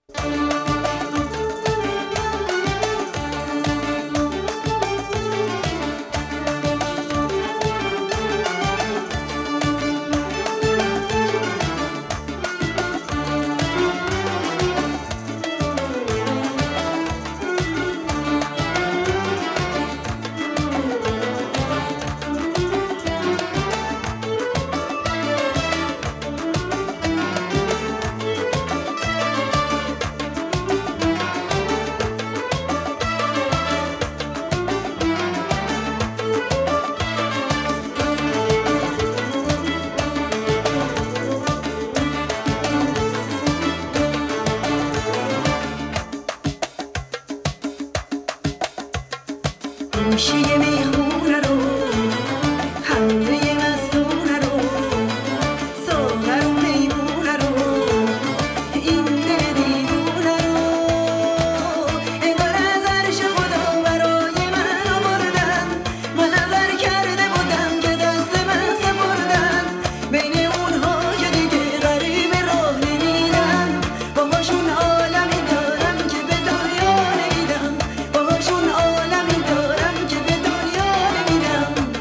گوشه میخونه رو خنده مستونه رو ساغر و میمونه رو این دل دیوونه رو انگار از عرش خدا برای من آوردن من نظر کرده بودم که دست من سپردن بین اونها که دیگه غریب راه نمیدن باهاشون عالمی دارم که به دنیا نمیدم باهاشون عالمی دارم که به دنیا نمیدم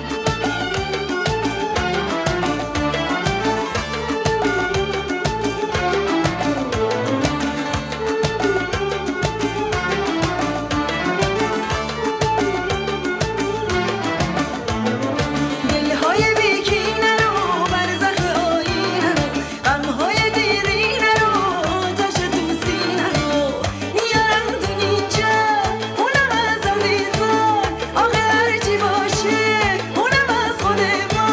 دلهای بیکینه رو برزخ آینه رو غمهای دیرینه رو آتش تو سینه رو میارم تو اینجا اونم از عزیزان آخه هرچی باشه اونم از خود ما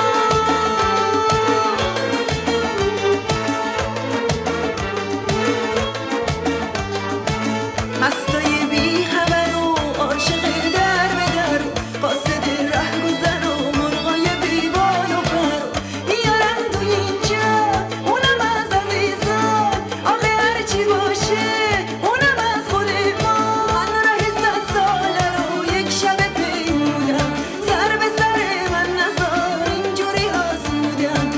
مستای بی خبر و عاشق در به در و قاصد رهگذر و مرغای بی بال و پر میارم تو اینجا اونم از عزیزان آخه هرچی باشه اونم از خود ما من ره 100 ساله رو یک شب پیمودم سر به سر من نزار اینجوری آسودم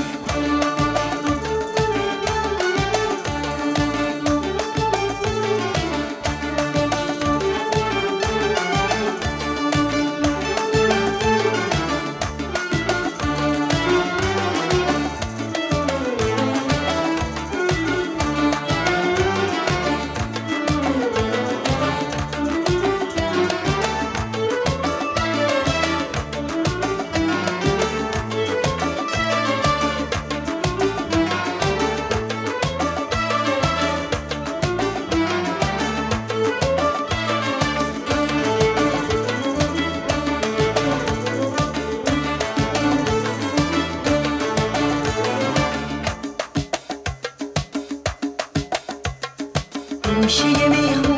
گوشه میخونه